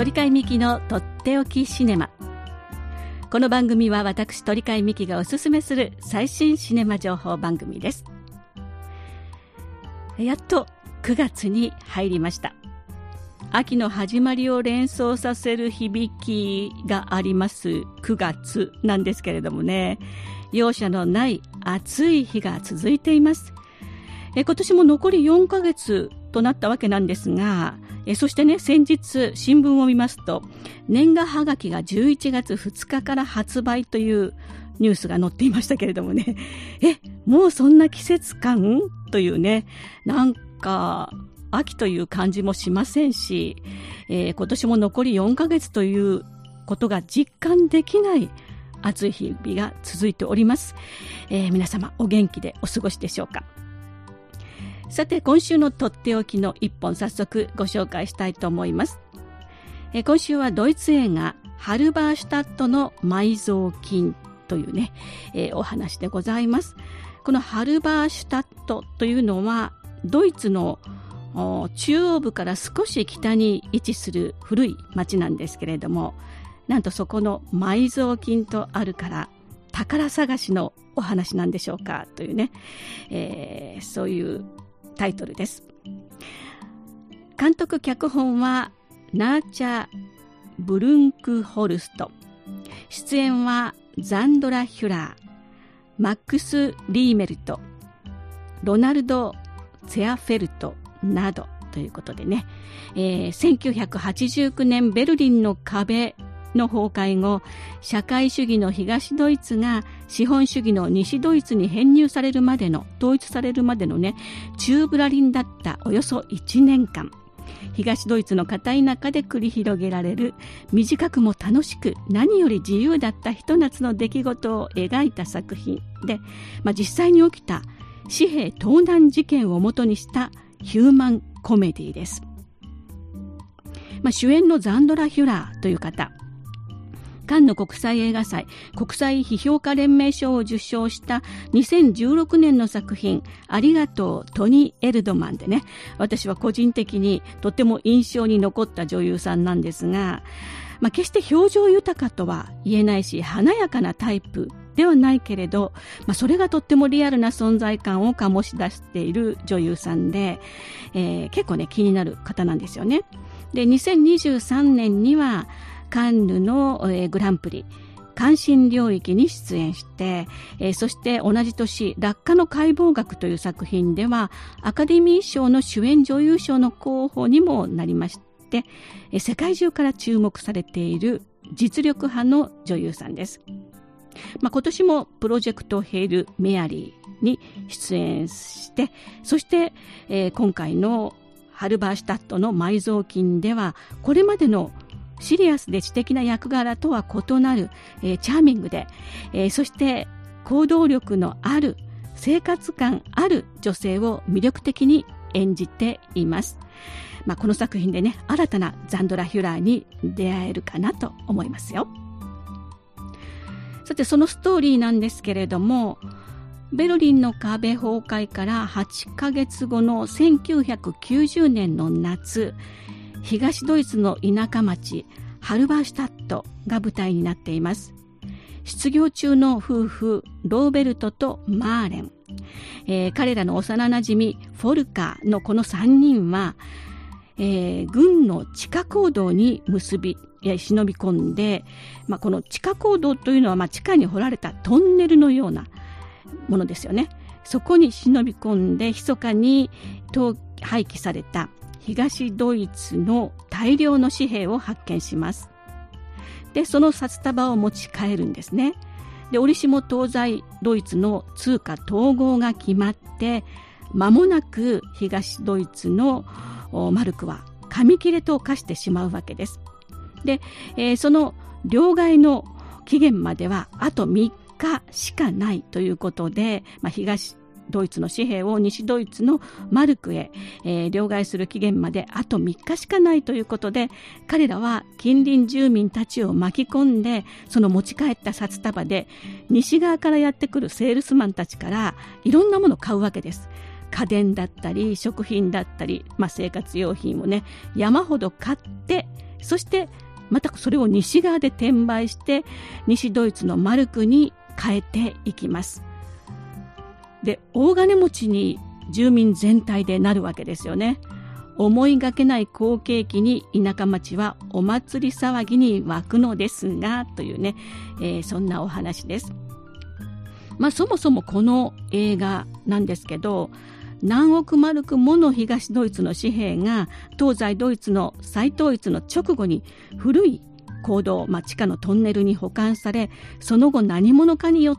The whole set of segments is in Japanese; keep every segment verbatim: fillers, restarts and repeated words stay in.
鳥飼美希のとっておきシネマ。この番組は私鳥飼美希がおすすめする最新シネマ情報番組です。やっとくがつに入りました。秋の始まりを連想させる響きがありますくがつなんですけれどもね、容赦のない暑い日が続いています。え今年も残りよんかげつとなったわけなんですが、えそしてね、先日新聞を見ますと、年賀はがきがじゅういちがつふつかから発売というニュースが載っていましたけれどもね、えもうそんな季節感というね、なんか秋という感じもしませんし、えー、今年も残りよんかげつということが実感できない暑い日々が続いております。えー、皆様お元気でお過ごしでしょうか。さて、今週のとっておきの一本、早速ご紹介したいと思います。えー、今週はドイツ映画ハルバーシュタットの埋蔵金というね、えー、お話でございます。このハルバーシュタットというのはドイツの中央部から少し北に位置する古い町なんですけれども、なんとそこの埋蔵金とあるから宝探しのお話なんでしょうかというね、えー、そういうタイトルです。監督脚本はナーチャ・ブルンクホルスト、出演はザンドラ・ヒュラー、マックス・リーメルト、ロナルド・ツェアフェルトなどということでね、えー、せんきゅうひゃくはちじゅうきゅうねんベルリンの壁の崩壊後、社会主義の東ドイツが資本主義の西ドイツに編入されるまでの統一されるまでのね、中ぶらりんだったおよそいちねんかん、東ドイツの片田舎で繰り広げられる短くも楽しく何より自由だったひと夏の出来事を描いた作品で、まあ、実際に起きた紙幣盗難事件をもとにしたヒューマンコメディです。まあ、主演のザンドラ・ヒュラーという方、カンヌ国際映画祭国際批評家連盟賞を受賞したにせんじゅうろくねんの作品ありがとうトニー・エルドマンでね、私は個人的にとても印象に残った女優さんなんですが、まあ、決して表情豊かとは言えないし華やかなタイプではないけれど、まあ、それがとってもリアルな存在感を醸し出している女優さんで、えー、結構ね気になる方なんですよね。で、にせんにじゅうさんねんにはカンヌの、えー、グランプリ関心領域に出演して、えー、そして同じ年落下の解剖学という作品ではアカデミー賞の主演女優賞の候補にもなりまして、えー、世界中から注目されている実力派の女優さんです。まあ、今年もプロジェクトヘイル・メアリーに出演して、そして、えー、今回のハルバーシュタットの埋蔵金ではこれまでのシリアスで知的な役柄とは異なる、えー、チャーミングで、えー、そして行動力のある生活感ある女性を魅力的に演じています。まあ、この作品でね、新たなザンドラ・ヒュラーに出会えるかなと思いますよ。さて、そのストーリーなんですけれども、ベルリンの壁崩壊からはちかげつごのせんきゅうひゃくきゅうじゅうねんの夏、東ドイツの田舎町ハルバーシュタットが舞台になっています。失業中の夫婦ローベルトとマーレン、えー、彼らの幼なじみフォルカーのこのさんにんは、えー、軍の地下坑道に結び忍び込んで、まあ、この地下坑道というのは、まあ、地下に掘られたトンネルのようなものですよね。そこに忍び込んで密かに廃棄された東ドイツの大量の紙幣を発見します。で、その札束を持ち帰るんですね。で、折しも東西ドイツの通貨統合が決まって、間もなく東ドイツのマルクは紙切れと化してしまうわけです。で、えー、その両替の期限まではあとみっかしかないということで、まあ、東ドイツの紙幣を西ドイツのマルクへ、えー、両替する期限まであとみっかしかないということで、彼らは近隣住民たちを巻き込んで、その持ち帰った札束で西側からやってくるセールスマンたちからいろんなものを買うわけです。家電だったり食品だったり、まあ、生活用品をね山ほど買ってそしてまたそれを西側で転売して西ドイツのマルクに変えていきます。で、大金持ちに住民全体でなるわけですよね。思いがけない好景気に田舎町はお祭り騒ぎに沸くのですが、というね、えー、そんなお話です。まあそもそもこの映画なんですけど、何億マルクもの東ドイツの紙幣が東西ドイツの再統一の直後に古い坑道、まあ、地下のトンネルに保管され、その後何者かによって、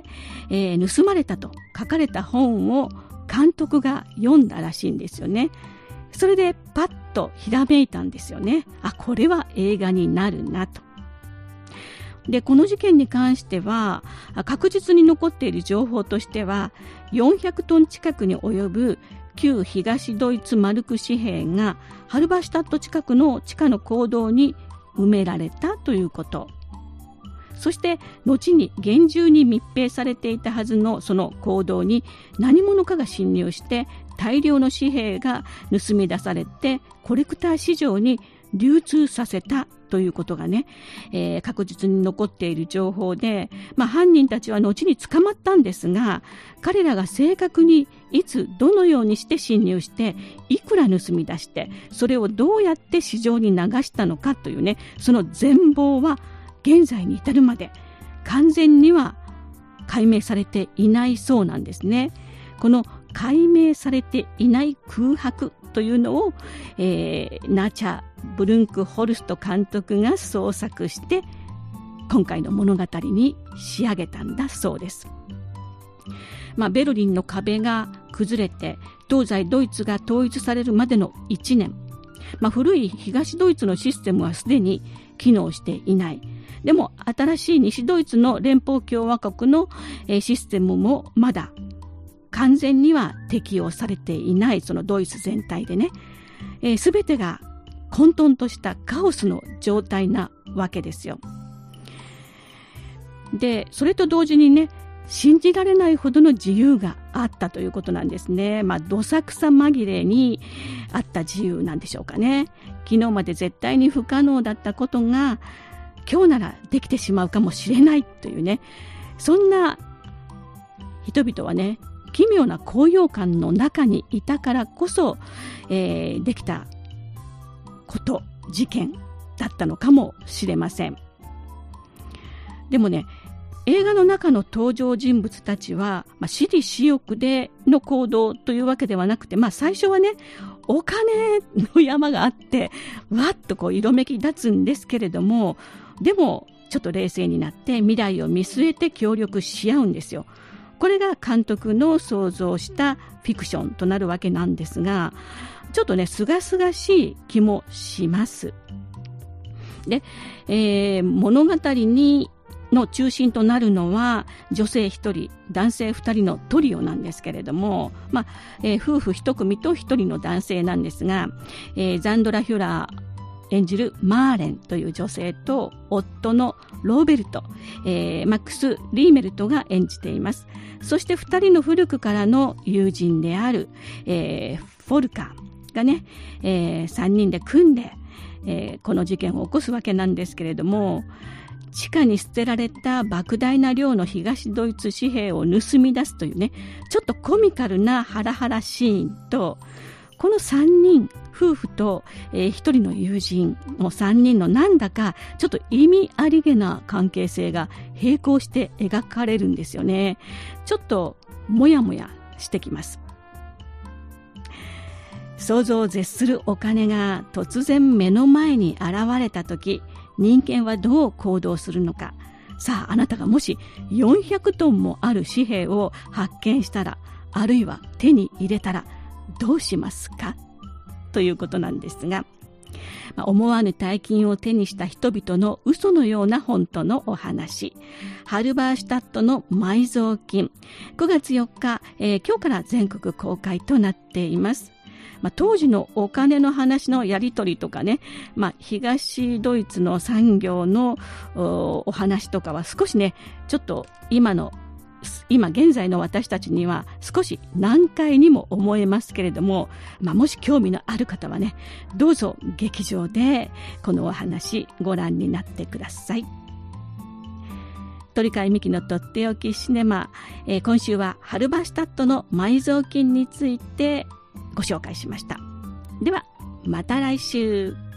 えー、盗まれたと書かれた本を監督が読んだらしいんですよね。それでパッとひらめいたんですよね。あ、これは映画になるなと。で、この事件に関しては確実に残っている情報としては、よんひゃくトン近くに及ぶ旧東ドイツマルク紙幣がハルバシュタット近くの地下の坑道に埋められたということ。そして後に厳重に密閉されていたはずのその坑道に何者かが侵入して大量の紙幣が盗み出されてコレクター市場に流通させたということがね、えー、確実に残っている情報で、まあ、犯人たちは後に捕まったんですが、彼らが正確にいつどのようにして侵入していくら盗み出してそれをどうやって市場に流したのかというね、その全貌は現在に至るまで完全には解明されていないそうなんですね。この解明されていない空白というのを、えー、ナチャ・ブルンクホルスト監督が創作して今回の物語に仕上げたんだそうです。まあ、ベルリンの壁が崩れて東西ドイツが統一されるまでのいちねん、まあ、古い東ドイツのシステムはすでに機能していない。でも新しい西ドイツの連邦共和国の、えー、システムもまだ完全には適用されていない。そのドイツ全体でね、えー、全てが混沌としたカオスの状態なわけですよ。で、それと同時にね、信じられないほどの自由があったということなんですね。まあ、どさくさ紛れにあった自由なんでしょうかね。昨日まで絶対に不可能だったことが今日ならできてしまうかもしれないというね、そんな人々はね、奇妙な高揚感の中にいたからこそ、えー、できたこと事件だったのかもしれません。でもね、映画の中の登場人物たちは、まあ、私利私欲での行動というわけではなくて、まあ、最初はねお金の山があってわっとこう色めき立つんですけれども、でもちょっと冷静になって未来を見据えて協力し合うんですよ。これが監督の想像したフィクションとなるわけなんですが、ちょっとね清々しい気もします。で、えー、物語にの中心となるのは女性一人男性二人のトリオなんですけれども、まあえー、夫婦一組と一人の男性なんですが、えー、ザンドラ・ヒュラー演じるマーレンという女性と夫のローベルト、えー、マックス・リーメルトが演じています。そして二人の古くからの友人である、えー、フォルカーがね、えー、三人で組んで、えー、この事件を起こすわけなんですけれども、地下に捨てられた莫大な量の東ドイツ紙幣を盗み出すというね、ちょっとコミカルなハラハラシーンと、このさんにん夫婦と、えー、ひとりの友人のさんにんのなんだかちょっと意味ありげな関係性が並行して描かれるんですよね。ちょっともやもやしてきます。想像を絶するお金が突然目の前に現れたとき、人間はどう行動するのか。さあ、あなたがもしよんひゃくトンもある紙幣を発見したら、あるいは手に入れたらどうしますかということなんですが、まあ、思わぬ大金を手にした人々の嘘のような本当のお話、ハルバーシュタットの埋蔵金、くがつよっか、えー、今日から全国公開となっています。まあ、当時のお金の話のやり取りとかね、まあ、東ドイツの産業の お, お話とかは少しねちょっと今の今現在の私たちには少し難解にも思えますけれども、まあ、もし興味のある方はね、どうぞ劇場でこのお話ご覧になってください。鳥飼美希のとっておきシネマ、えー、今週はハルバシュタットの埋蔵金についてご紹介しました。ではまた来週。